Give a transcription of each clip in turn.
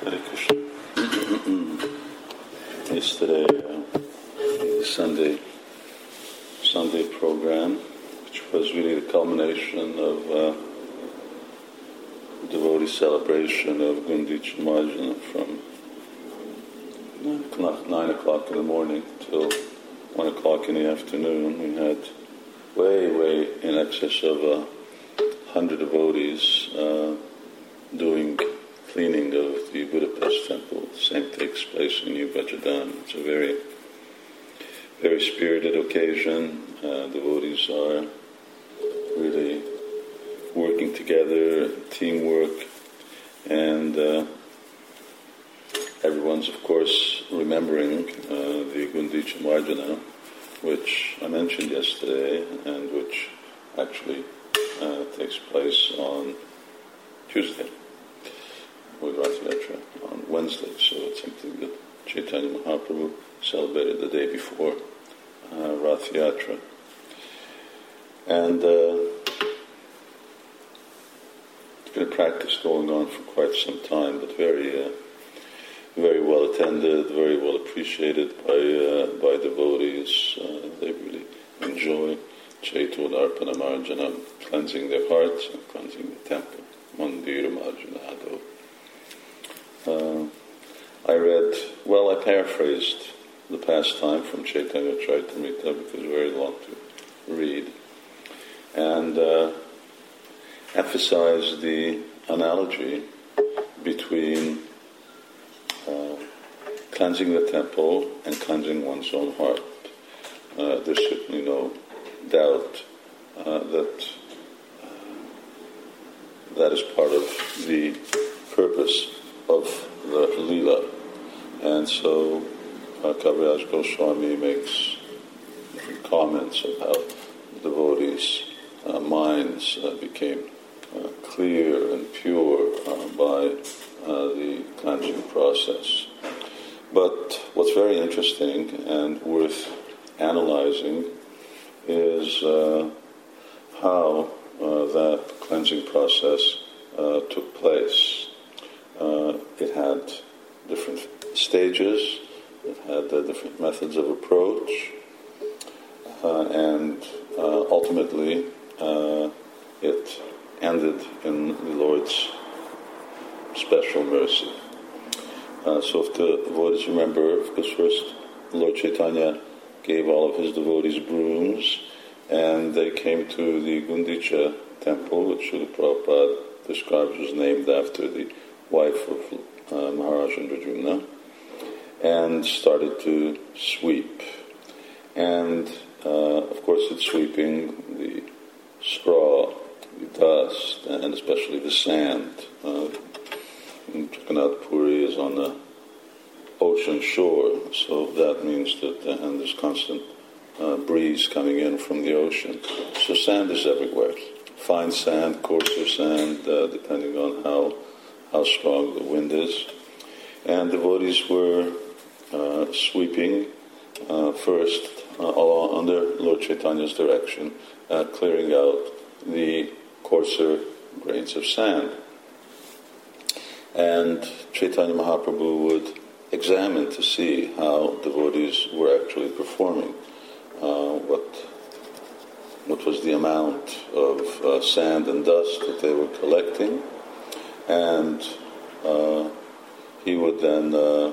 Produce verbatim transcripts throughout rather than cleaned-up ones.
Hare Krishna. Yesterday, uh, the Sunday Sunday program, which was really the culmination of uh, devotee celebration of Gundicha Marjana from nine o'clock, nine o'clock in the morning till one o'clock in the afternoon. We had way, way in excess of a uh, hundred devotees uh, doing cleaning of the Budapest temple. The same takes place in New Bajadhan. It's a very, very spirited occasion. Uh, devotees are really working together, teamwork, and uh, everyone's, of course, remembering uh, the Gundicha Marjana, which I mentioned yesterday, and which actually uh, takes place on Tuesday, with Rath Yatra on Wednesday. So it's something that Chaitanya Mahaprabhu celebrated the day before uh, Rath Yatra. And uh, it's been a practice going on for quite some time, but very uh, very well attended, very well appreciated by uh, by devotees. Uh, they really enjoy Chaitanya Arpana Marjana, cleansing their hearts and cleansing the temple. Mandir Marjanado. Uh, I read, well, I paraphrased the pastime from Chaitanya Charitamrita because it's very long to read, and uh, emphasized the analogy between uh, cleansing the temple and cleansing one's own heart. Uh, there's certainly no doubt uh, that uh, that is part of the purpose of the Leela. And so uh, Kaviraj Goswami makes comments about devotees' uh, minds uh, became uh, clear and pure uh, by uh, the cleansing process. But what's very interesting and worth analyzing is uh, how uh, that cleansing process uh, took place. Uh, it had different stages, it had uh, different methods of approach, uh, and uh, ultimately uh, it ended in the Lord's special mercy. Uh, so if the devotees remember, because first Lord Chaitanya gave all of his devotees brooms, and they came to the Gundicha temple, which Srila Prabhupada describes was named after the wife of uh, Maharaj Indradyumna, and started to sweep. And uh, of course it's sweeping the straw, the dust, and especially the sand. Uh, Jagannath Puri is on the ocean shore, so that means that, uh, and there's constant uh, breeze coming in from the ocean. So sand is everywhere. Fine sand, coarser sand, uh, depending on how how strong the wind is. And devotees were uh, sweeping uh, first uh, all under Lord Chaitanya's direction, uh, clearing out the coarser grains of sand. And Chaitanya Mahaprabhu would examine to see how devotees were actually performing, uh, what what was the amount of uh, sand and dust that they were collecting, and uh, he would then uh,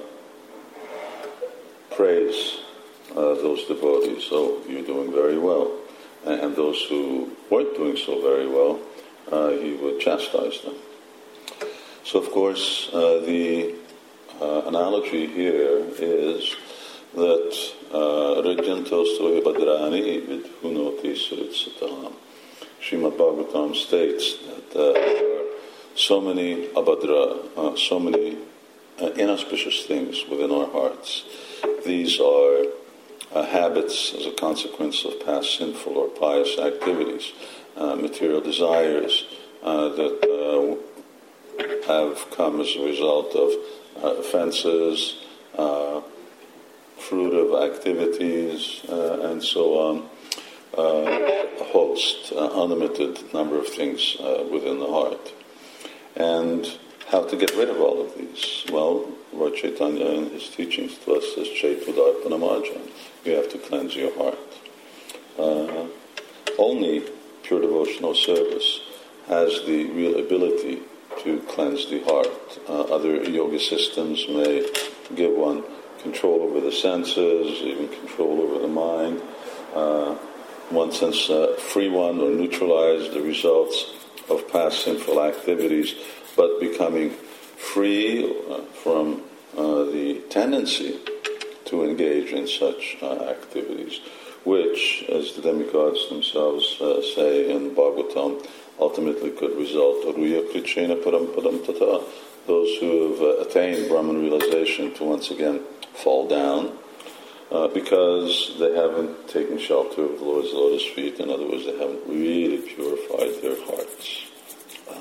praise uh, those devotees. So you're doing very well. And those who weren't doing so very well, uh, he would chastise them. So of course, uh, the uh, analogy here is that Rajyantos Tohi Bhadrani Vidhunoti Suritsatam. Srimad Bhagavatam states that uh, there are so many abhadra, uh, so many uh, inauspicious things within our hearts. These are uh, habits as a consequence of past sinful or pious activities, uh, material desires uh, that uh, have come as a result of uh, offenses, uh, fruit of activities, uh, and so on. Uh, a host, uh, unlimited number of things uh, within the heart. And how to get rid of all of these? Well, Lord Chaitanya in his teachings to us says, Chaitudarpanamarjan. You have to cleanse your heart. Uh, only pure devotional service has the real ability to cleanse the heart. Uh, other yoga systems may give one control over the senses, even control over the mind. Uh, one sense, uh, free one or neutralize the results of past sinful activities, but becoming free uh, from uh, the tendency to engage in such uh, activities, which, as the demigods themselves uh, say in Bhagavatam, ultimately could result Aruya Krichena Parampadam Tata, those who have uh, attained Brahman realization to once again fall down uh, because they haven't taken shelter of the Lord's lotus feet. In other words, they haven't really purified their hearts. Uh,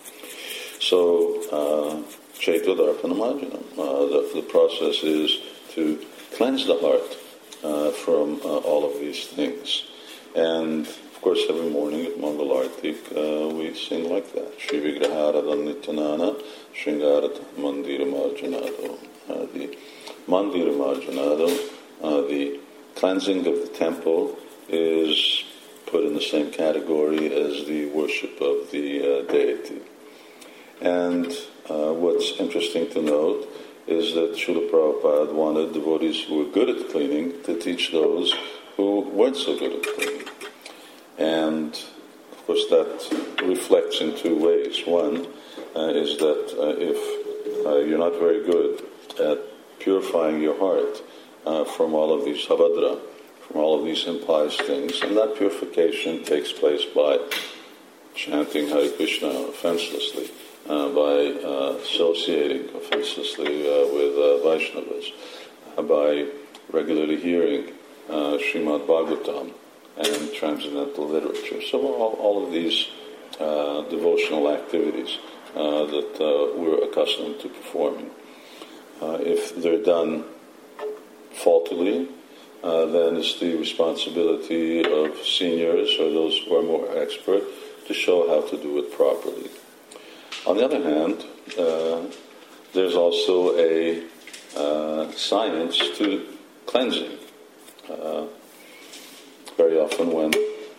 so, uh, Chaitudarpanamarjanam, uh, the, the process is to cleanse the heart uh, from uh, all of these things. And of course, every morning at Mangalartik, uh, we sing like that. Shri Vigraharadan Nityanana, Shringarat Mandira Marjanado. Uh, the Mandira Marjanado, uh, the cleansing of the temple, is put in the same category as the worship of the uh, deity. And uh, what's interesting to note is that Srila Prabhupada wanted devotees who were good at cleaning to teach those who weren't so good at cleaning. And, of course, that reflects in two ways. One uh, is that uh, if uh, you're not very good at purifying your heart uh, from all of these habadra, from all of these impious things, and that purification takes place by chanting Hare Krishna offenselessly, uh, by uh, associating offenselessly uh, with uh, Vaishnavas, uh, by regularly hearing uh, Srimad Bhagavatam, and transcendental literature. So all, all of these uh, devotional activities uh, that uh, we're accustomed to performing, uh, if they're done faultily, uh, then it's the responsibility of seniors or those who are more expert to show how to do it properly. On the other hand, uh, there's also a uh, science to cleansing. Uh, Very often when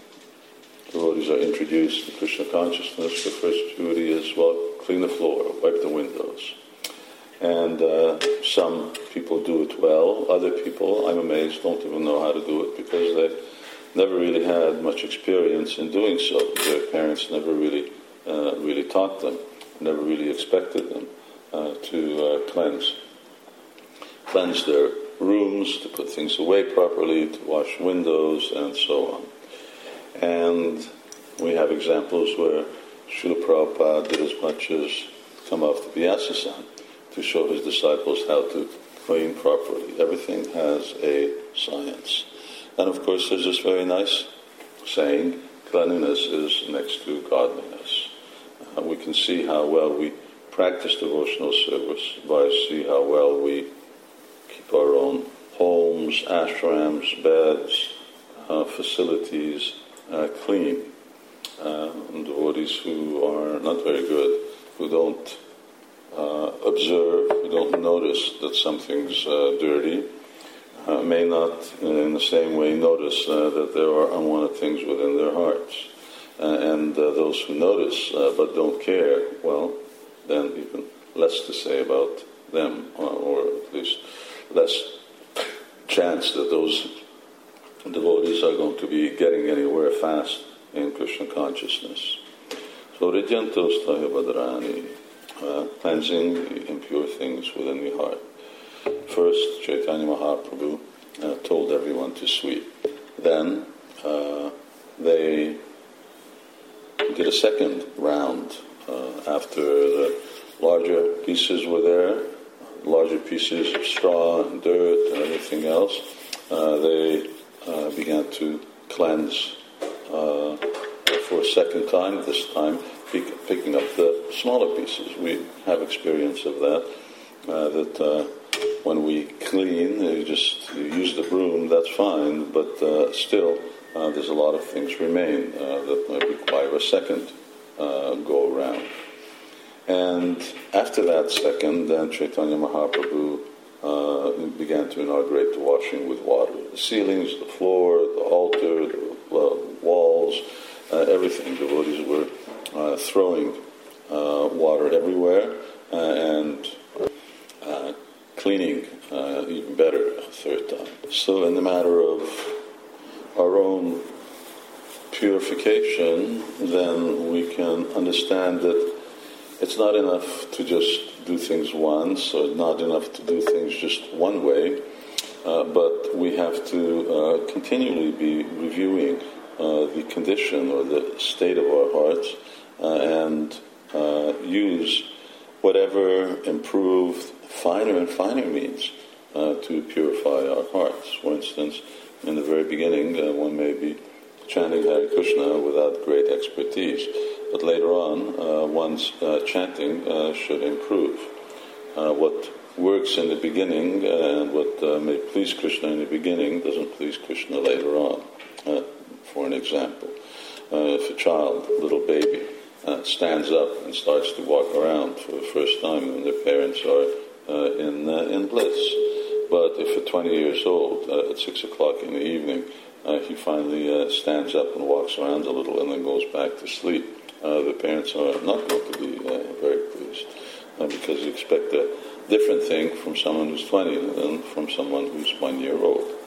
devotees are introduced to Krishna consciousness, the first duty is, well, clean the floor, wipe the windows. And uh, some people do it well. Other people, I'm amazed, don't even know how to do it because they've never really had much experience in doing so. Their parents never really uh, really taught them, never really expected them uh, to uh, cleanse, cleanse their rooms, to put things away properly, to wash windows, and so on. And we have examples where Srila Prabhupada did as much as come off the Vyasa-san to show his disciples how to clean properly. Everything has a science. And of course there's this very nice saying, cleanliness is next to godliness. Uh, we can see how well we practice devotional service by see how well we keep our own homes, ashrams, beds, uh, facilities uh, clean. Uh, and devotees who are not very good, who don't uh, observe, who don't notice that something's uh, dirty, uh, may not uh, in the same way notice uh, that there are unwanted things within their hearts. Uh, and uh, those who notice uh, but don't care, well, then even less to say about them, uh, or at least less chance that those devotees are going to be getting anywhere fast in Krishna consciousness. So Ridyantos Tahabadrani, uh, cleansing the impure things within the heart. First, Chaitanya Mahaprabhu uh, told everyone to sweep. Then uh, they did a second round uh, after the larger pieces were there, larger pieces of straw and dirt and everything else. Uh, they uh, began to cleanse uh, for a second time, this time pick, picking up the smaller pieces. We have experience of that, uh, that uh, when we clean, you just you use the broom, that's fine, but uh, still uh, there's a lot of things remain uh, that might require a second uh, go around. And after that second, then Chaitanya Mahaprabhu uh, began to inaugurate the washing with water. The ceilings, the floor, the altar, the uh, walls, uh, everything. Devotees were uh, throwing uh, water everywhere uh, and uh, cleaning uh, even better a third time. So in the matter of our own purification, then we can understand that it's not enough to just do things once, or not enough to do things just one way, uh, but we have to uh, continually be reviewing uh, the condition or the state of our hearts uh, and uh, use whatever improved, finer and finer means uh, to purify our hearts. For instance, in the very beginning, uh, one may be chanting Hare Krishna without great expertise, but later on, uh, one's uh, chanting uh, should improve. Uh, what works in the beginning uh, and what uh, may please Krishna in the beginning doesn't please Krishna later on. Uh, for an example, uh, if a child, a little baby, uh, stands up and starts to walk around for the first time when their parents are uh, in uh, in bliss, but if at twenty years old, uh, at six o'clock in the evening, uh, he finally uh, stands up and walks around a little and then goes back to sleep, uh, the parents are not going to be uh, very pleased uh, because you expect a different thing from someone who's twenty than from someone who's one year old.